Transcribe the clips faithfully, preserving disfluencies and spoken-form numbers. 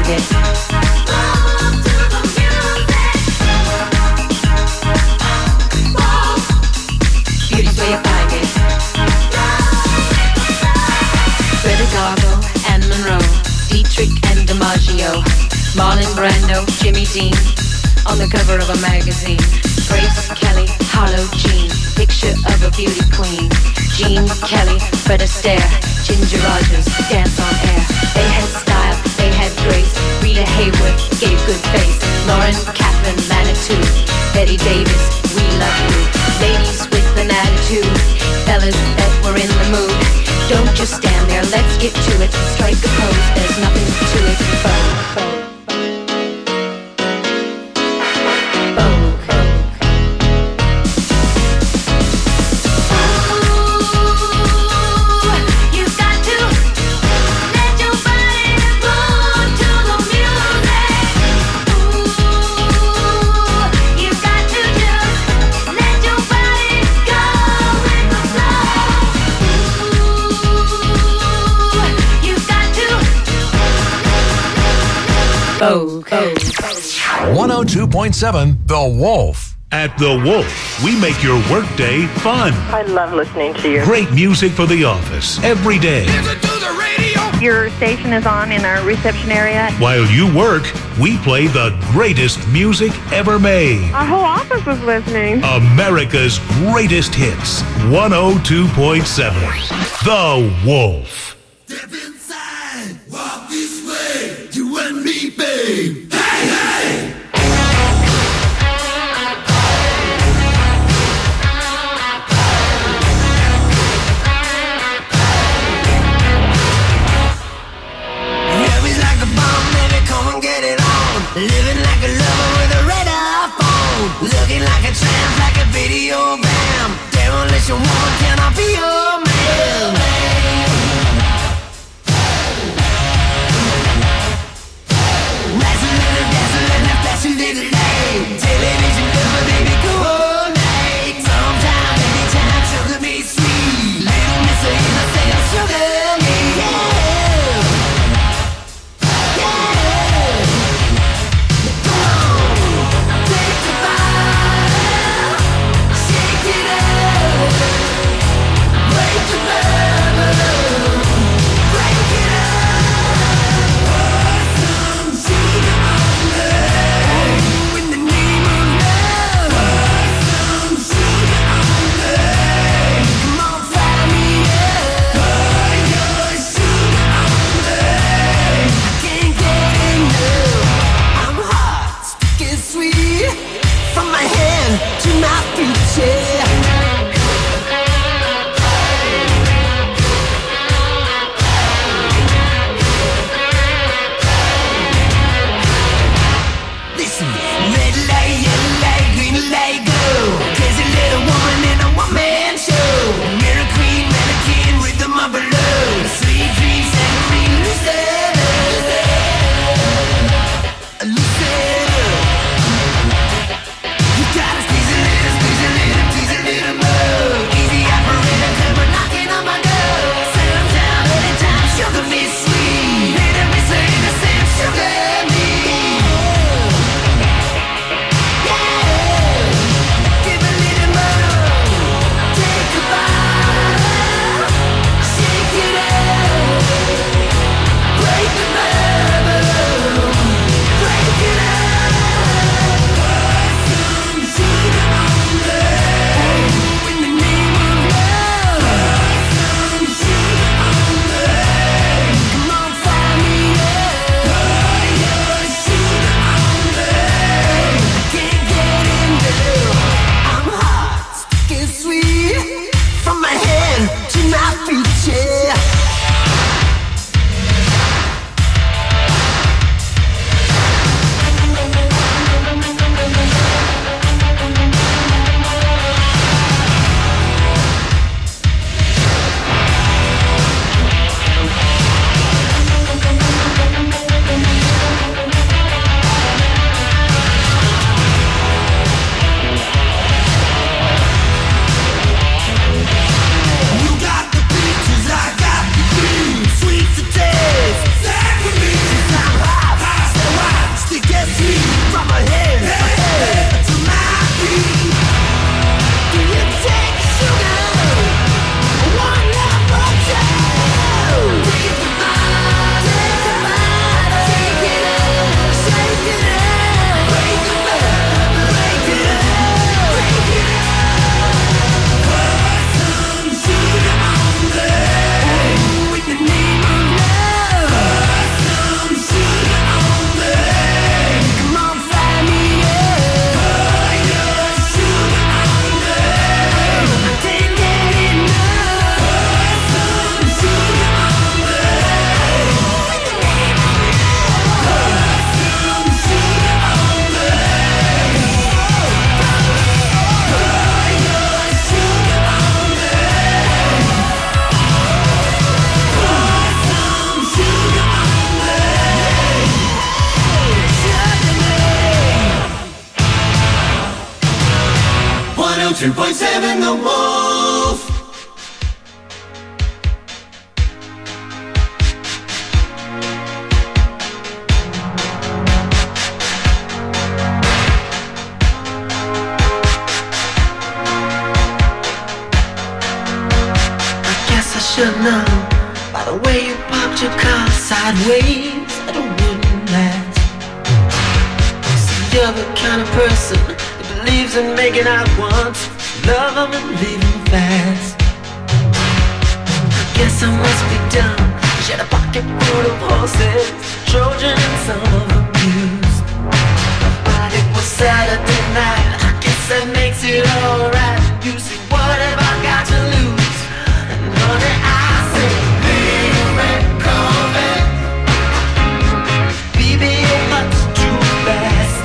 find it. Beauty's where you find it. Greta Garbo and Monroe, Dietrich and DiMaggio, Marlon Brando, Jimmy Dean, on the cover of a magazine. Grace Kelly, Harlow Jean, picture of a beauty queen. Jean Kelly, Fred Astaire, Ginger Rogers, dance on air. They had style, they had grace. Rita Hayworth gave good face. Lauren Catherine Manitou, Betty Davis, we love you. Ladies with an attitude, fellas that were in the mood. Don't just stand there, let's get to it. Strike a pose, there's nothing to it. Vogue, vogue. one oh two point seven The Wolf. At The Wolf, we make your workday fun. I love listening to you. Great music for the office every day. Listen to the radio. Your station is on in our reception area. While you work, we play the greatest music ever made. Our whole office is listening. America's greatest hits. one oh two point seven The Wolf. Step inside, walk this way, you and me, babe. Hey, hey! Heavy's like a bomb, baby, come and get it on. Living like a lover with a radar phone. Looking like a tramp, like a video bam. Demolition woman, can I be your man? Rising two point seven The Wolf. Should know by the way you parked your car sideways that it wouldn't last. See, you're the kind of person that believes in making out once, love them and leave them fast. I guess I must be dumb. She had a pocket full of horses, Trojan and some of them used. But it was Saturday night, I guess that makes it alright. You see, what have I got to lose? Honey, I say, little red Corvette, baby, you're much too fast.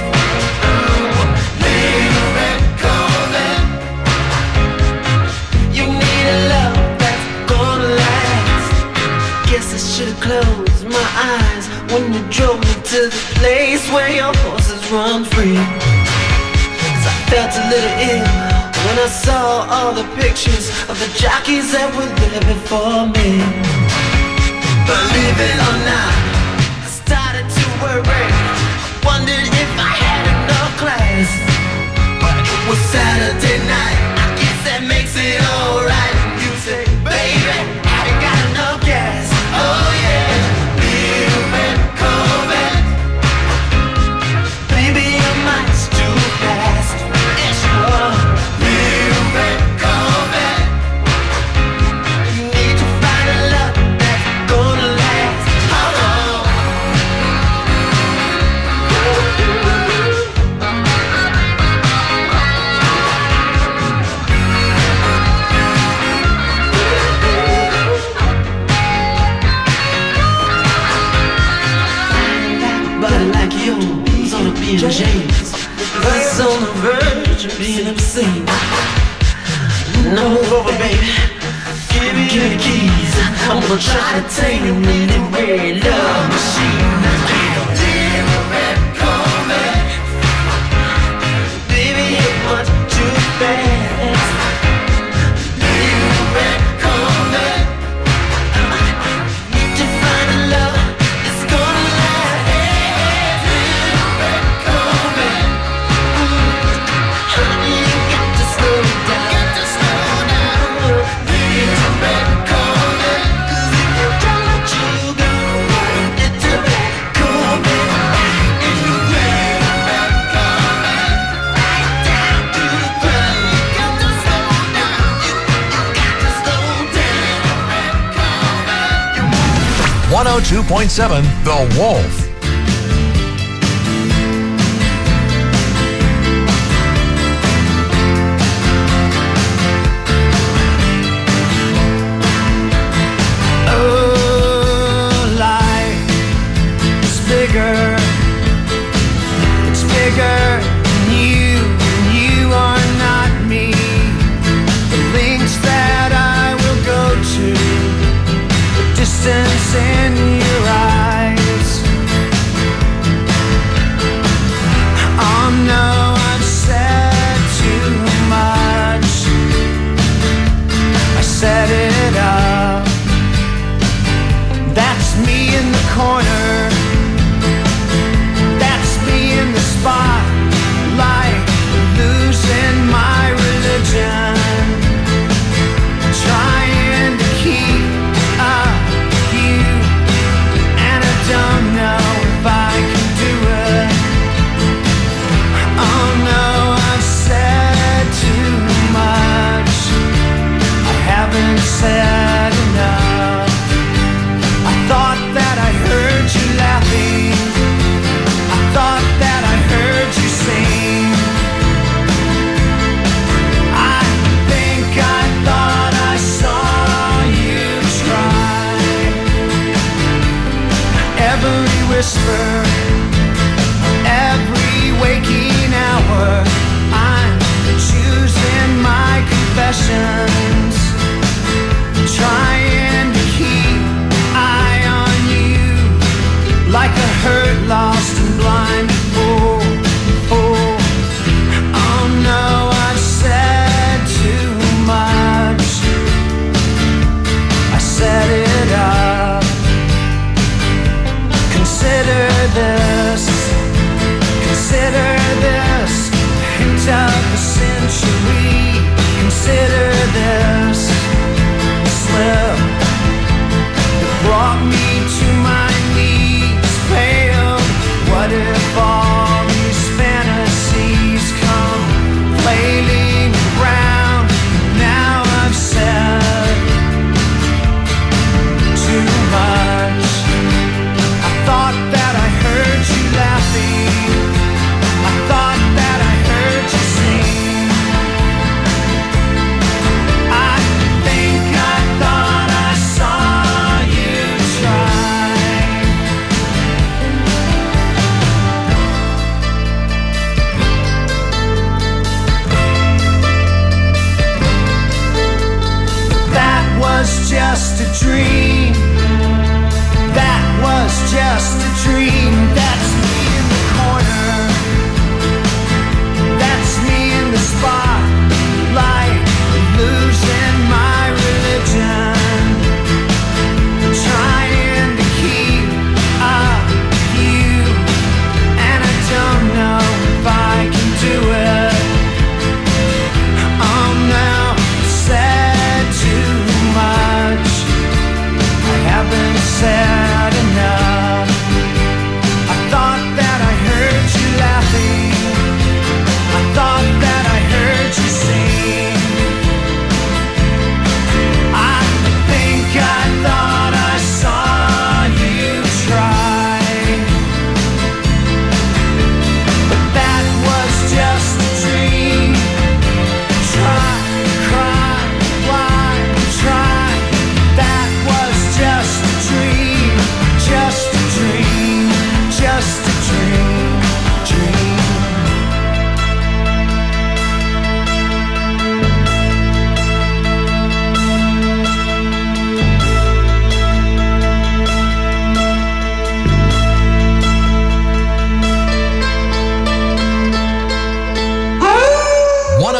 Little red Corvette, you need a love that's gonna last. Guess I should've closed my eyes when you drove me to the place where your horses run free. 'Cause I felt a little ill when I saw all the pictures of the jockeys that were there before me. Believe it or not, I started to worry. I wondered if I had enough class. But it was Saturday night, I guess that makes it alright. You say, baby, have you got enough gas? Oh yeah, little red Corvette, baby, your mind's too fast. Yes, you are. James, that's on the verge of being obscene. No, move over, baby. Give me the keys. I'm gonna try to tame you in a red love machine. Little red Corvette, baby, you're much too fast. Little red Corvette, need to find a love that's gonna last. Little red Corvette, honey, you got to slow down. Got to slow down. Little red Corvette, 'cause if you don't let you go, little red Corvette, and you little red Corvette, right down to the ground. You got to slow down. You, you got to slow down. Red Corvette, you one oh two point seven The Wolf. Oh, life is bigger. It's bigger than you, and you are not me. The links that I will go to, the distance in your eyes. Oh no, I've said too much. I set it up. That's me in the corner. That's me in the spotlight, losing my religion, trying to keep up with you, and I don't know if I can do it. Oh no, I've said too much. I haven't said enough. I thought that I heard you laughing. I thought that I heard you sing. I think I thought I saw you try. Every whisper, every waking hour, I'm choosing my confessions, trying to keep eye on you, like a hurt, lost and blind fool. Oh, oh no, I've said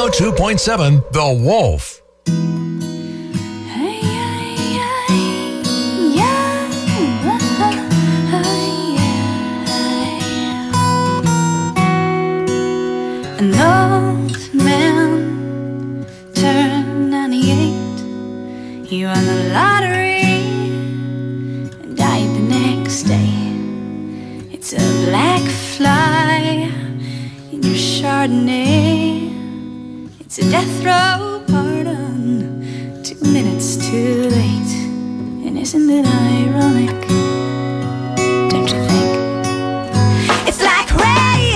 two point seven The Wolf. An old man turned ninety-eight. He won the lottery and died the next day. It's a black fly in your Chardonnay. It's a death row pardon, two minutes too late. And isn't it ironic? Don't you think? It's like rain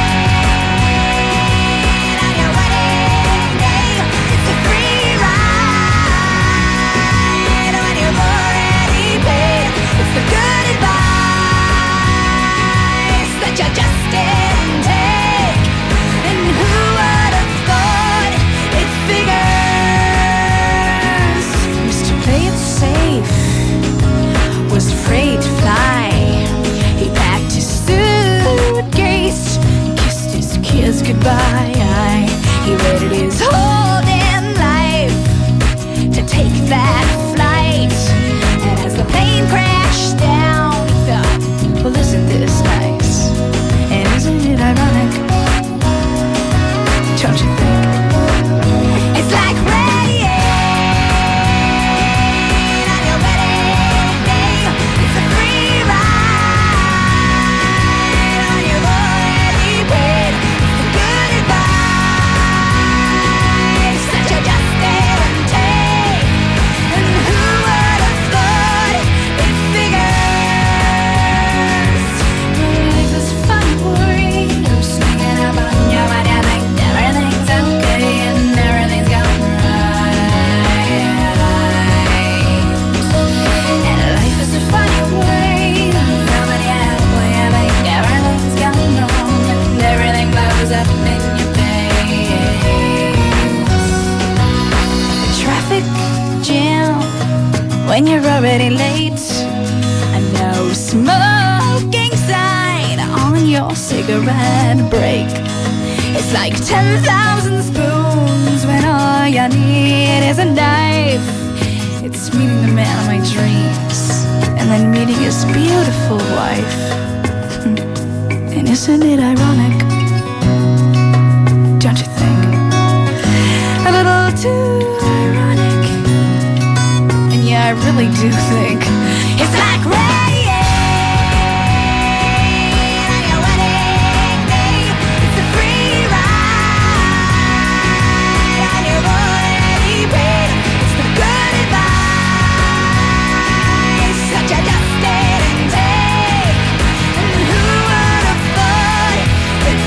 on your wedding day. It's a free ride when you've already paid. It's the good advice that you just didn't take. And who would have thought it figures? Mister Play It Safe was afraid to fly. He packed his suitcase, kissed his kids goodbye. He waited his whole damn life to take that flight. And as the plane crashed down, he thought, well, isn't this nice? And isn't it ironic? Don't you think? It's like rain on your wedding day. It's a free ride when you've already paid. It's the good advice that you just didn't take. And who would have thought it figures? Life is fun, worry. I'm sneaking up on you when you think everything's okay and everything's going right. And life is a funny way. Nobody has when you think everything's going wrong and everything blows up in your face. The traffic jam when you're already late. A no smoking sign on your cigarette break. It's like ten thousand spoons when all you need is a knife. It's meeting the man of my dreams and then meeting his beautiful wife. And isn't it ironic? Don't you think? A little too ironic. And yeah, I really do think it's like rain on your wedding day. It's a free ride when you've already paid. It's the good advice that you just didn't take. And who would have thought it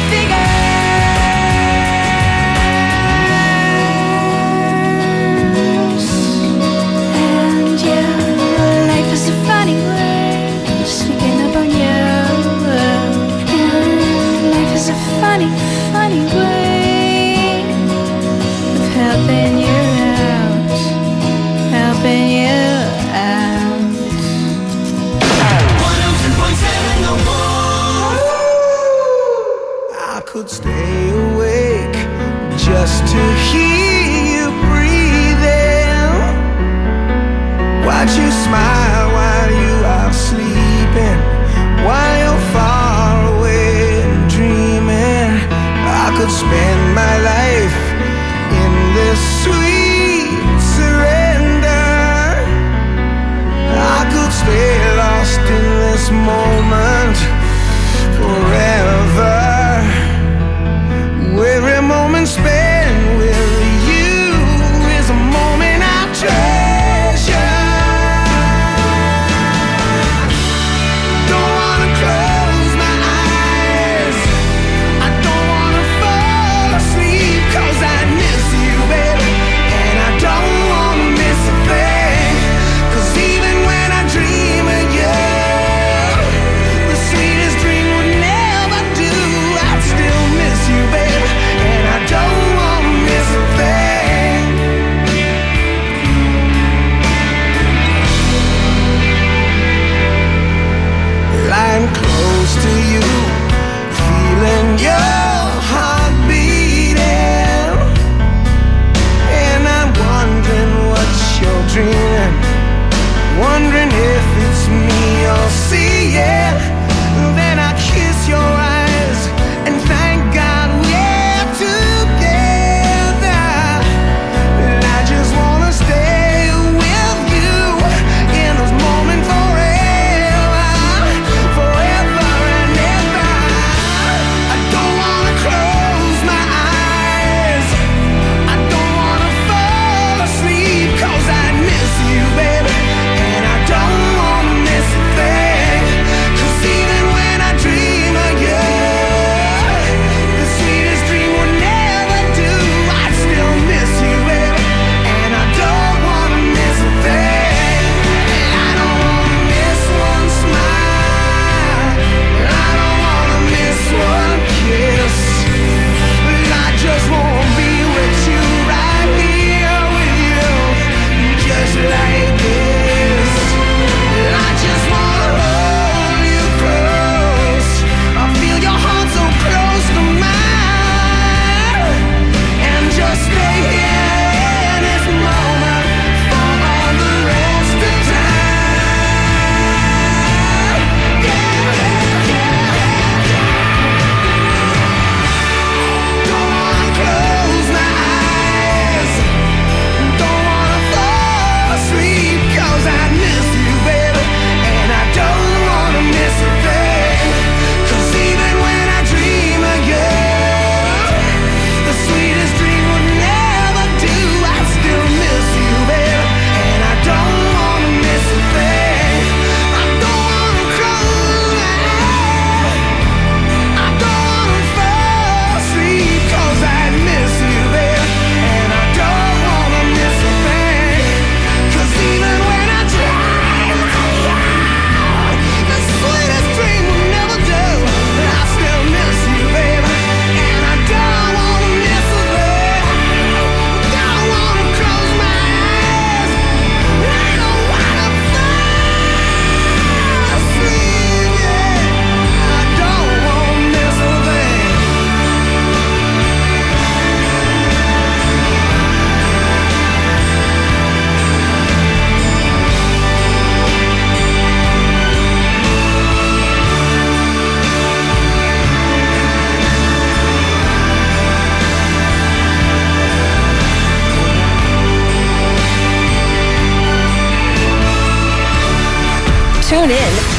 figures? And yeah, life is a funny way, sneaking up on you. And life is a funny, funny way of helping you out, helping you out. one oh two point seven The Wolf. I could stay awake just to hear you breathing. Watch you smile while you are sleeping, while you're far away and dreaming. I could spend my life in this sweet surrender. I could stay lost in this moment forever.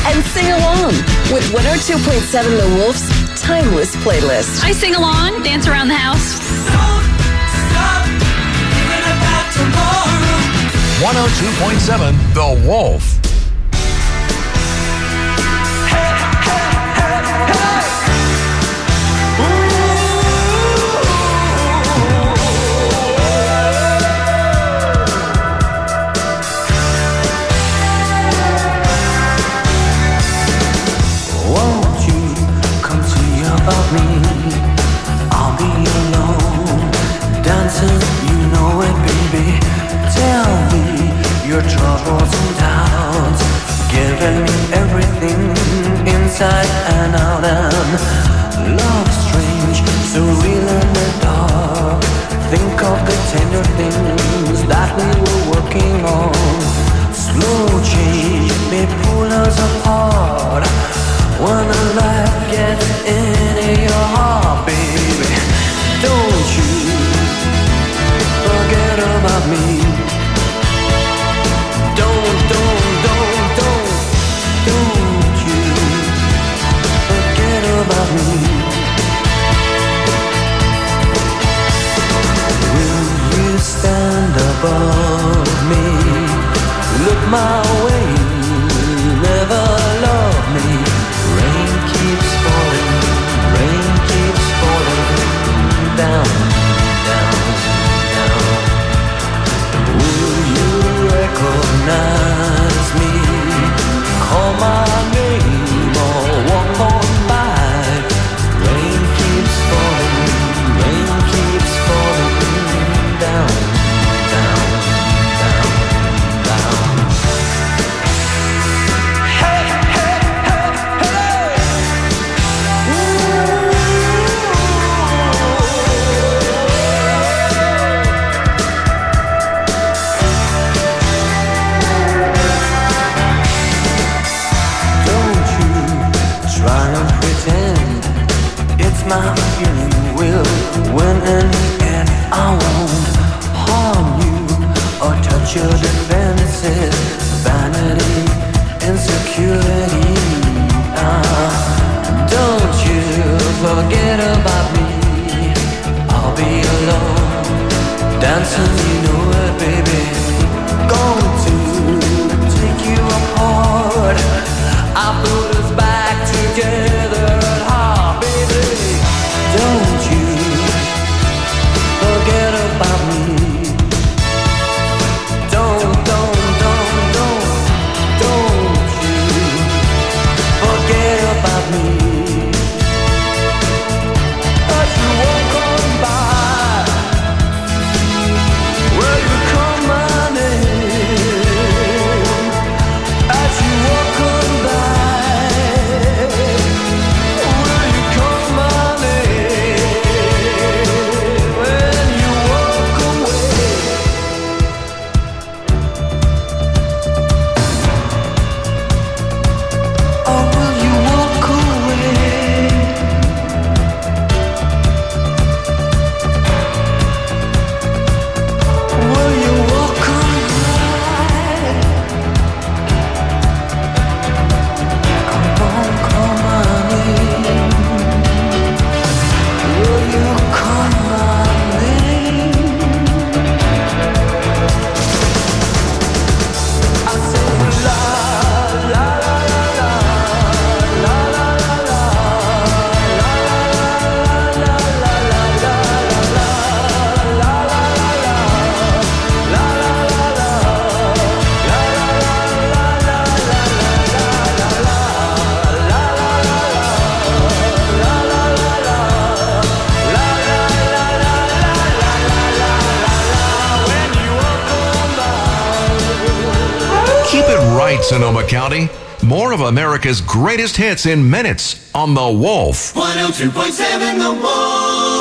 and sing along with one oh two point seven The Wolf's Timeless Playlist. I sing along, dance around the house. Don't stop thinking about tomorrow. one oh two point seven The Wolf. Won't you come see about me? I'll be alone, dancing, you know it, baby. Tell me your troubles and doubts, giving me everything inside and out. And love strange, so real in the dark. Think of the tender things that we were working on. Slow change may pull us apart. When the life gets into your heart, baby, don't you forget about me. Don't, don't, don't, don't, don't you forget about me. Will you stand above me? Look my way, never love me. Rain keeps falling, rain keeps falling down, down, down. Will you recognize me? Call my name or walk on by. Rain keeps falling, rain keeps falling down, down, down, down. My feeling will win in the end. I won't harm you or touch your defenses. Vanity, insecurity. Ah, don't you forget about me. I'll be alone, dancing, you know it, baby. Going to take you apart. I put us back together at heart, baby. Don't you forget about me. Don't, don't, don't, don't, don't you forget about me. As you walk on by, will you call my name? As you walk on by, will you call my name? Sonoma County. More of America's greatest hits in minutes on The Wolf. one oh two point seven The Wolf.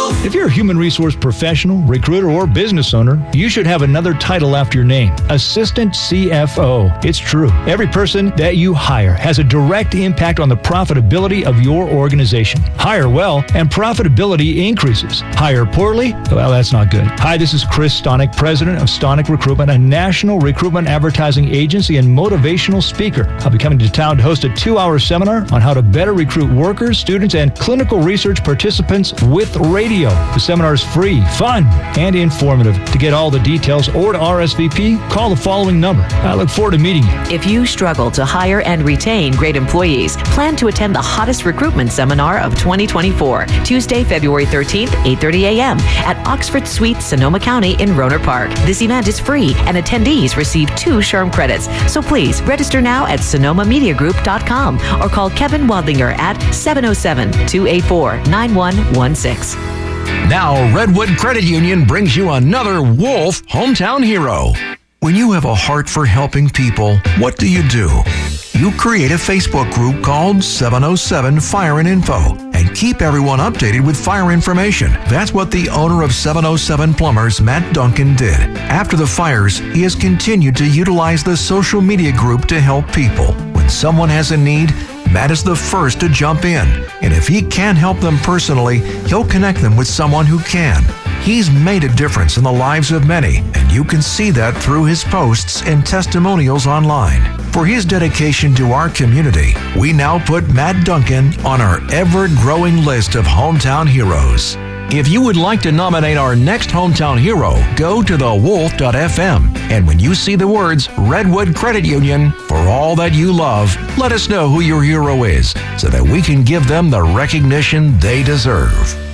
Wolf. If you're a human resource professional, recruiter, or business owner, you should have another title after your name, Assistant C F O. It's true. Every person that you hire has a direct impact on the profitability of your organization. Hire well, and profitability increases. Hire poorly? Well, that's not good. Hi, this is Chris Stonick, president of Stonick Recruitment, a national recruitment advertising agency and motivational speaker. I'll be coming to town to host a two-hour seminar on how to better recruit workers, students, and clinical research participants with radio. The seminar is free, fun, and informative. To get all the details or to R S V P, call the following number. I look forward to meeting you. If you struggle to hire and retain great employees, plan to attend the hottest recruitment seminar of twenty twenty-four, Tuesday, February thirteenth, eight thirty a.m. at Oxford Suite, Sonoma County in Rohnert Park. This event is free, and attendees receive two SHRM credits. So please register now at sonoma media group dot com or call Kevin Wadlinger at seven oh seven, two eight four, nine one one six. Now, Redwood Credit Union brings you another Wolf Hometown Hero. When you have a heart for helping people, what do you do? You create a Facebook group called seven oh seven Fire and Info and keep everyone updated with fire information. That's what the owner of seven oh seven Plumbers, Matt Duncan, did. After the fires, he has continued to utilize the social media group to help people. When someone has a need, Matt is the first to jump in, and if he can't help them personally, he'll connect them with someone who can. He's made a difference in the lives of many, and you can see that through his posts and testimonials online. For his dedication to our community, we now put Matt Duncan on our ever-growing list of hometown heroes. If you would like to nominate our next hometown hero, go to the wolf dot f m, and when you see the words Redwood Credit Union, for all that you love, let us know who your hero is so that we can give them the recognition they deserve.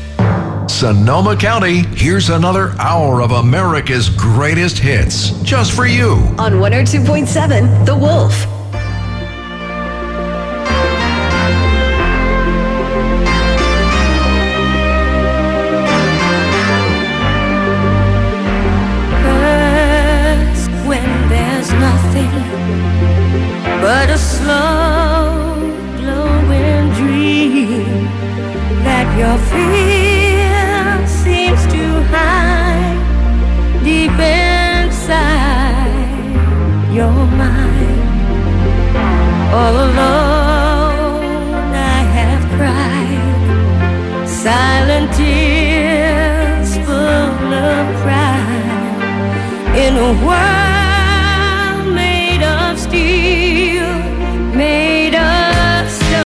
Sonoma County, here's another hour of America's greatest hits, just for you. On one oh two point seven, The Wolf.